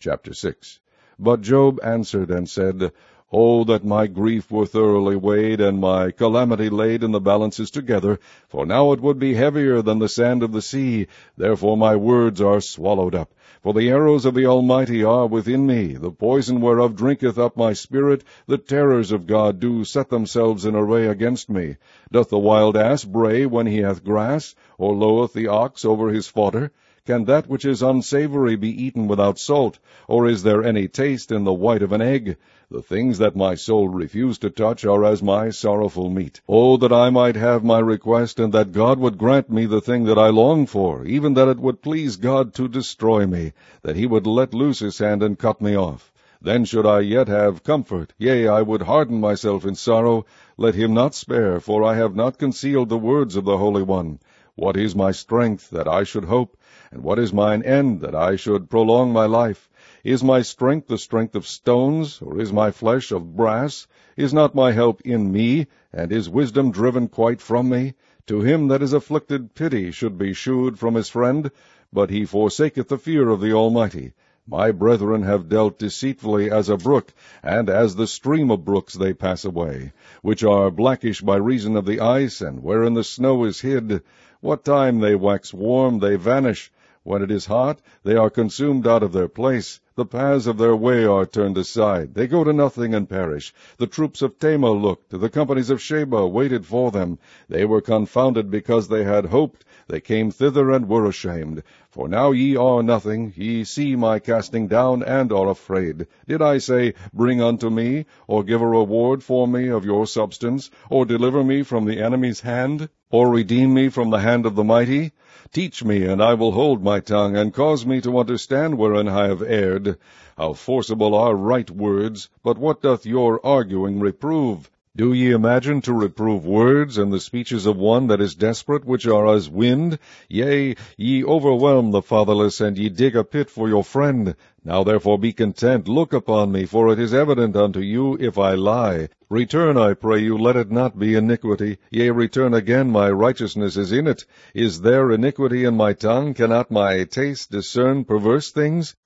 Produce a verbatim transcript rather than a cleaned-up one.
Chapter six. But Job answered and said, Oh, that my grief were thoroughly weighed, and my calamity laid in the balances together, for now it would be heavier than the sand of the sea, therefore my words are swallowed up. For the arrows of the Almighty are within me, the poison whereof drinketh up my spirit, the terrors of God do set themselves in array against me. Doth the wild ass bray when he hath grass, or loweth the ox over his fodder? Can that which is unsavory be eaten without salt, or is there any taste in the white of an egg? The things that my soul refused to touch are as my sorrowful meat. Oh, that I might have my request, and that God would grant me the thing that I long for, even that it would please God to destroy me, that he would let loose his hand and cut me off. Then should I yet have comfort, yea, I would harden myself in sorrow. Let him not spare, for I have not concealed the words of the Holy One. What is my strength, that I should hope? And what is mine end, that I should prolong my life? Is my strength the strength of stones, or is my flesh of brass? Is not my help in me, and is wisdom driven quite from me? To him that is afflicted pity should be shewed from his friend, but he forsaketh the fear of the Almighty. My brethren have dealt deceitfully as a brook, and as the stream of brooks they pass away, which are blackish by reason of the ice, and wherein the snow is hid. What time they wax warm, they vanish. When it is hot, they are consumed out of their place. The paths of their way are turned aside. They go to nothing and perish. The troops of Tamar looked. The companies of Sheba waited for them. They were confounded because they had hoped. They came thither and were ashamed. For now ye are nothing. Ye see my casting down, and are afraid. Did I say, Bring unto me, or give a reward for me of your substance, or deliver me from the enemy's hand, or redeem me from the hand of the mighty? Teach me, and I will hold my tongue, and cause me to understand wherein I have erred. How forcible are right words, but what doth your arguing reprove? Do ye imagine to reprove words, and the speeches of one that is desperate, which are as wind? Yea, ye overwhelm the fatherless, and ye dig a pit for your friend. Now therefore be content, look upon me, for it is evident unto you if I lie. Return, I pray you, let it not be iniquity. Yea, return again, my righteousness is in it. Is there iniquity in my tongue? Cannot my taste discern perverse things?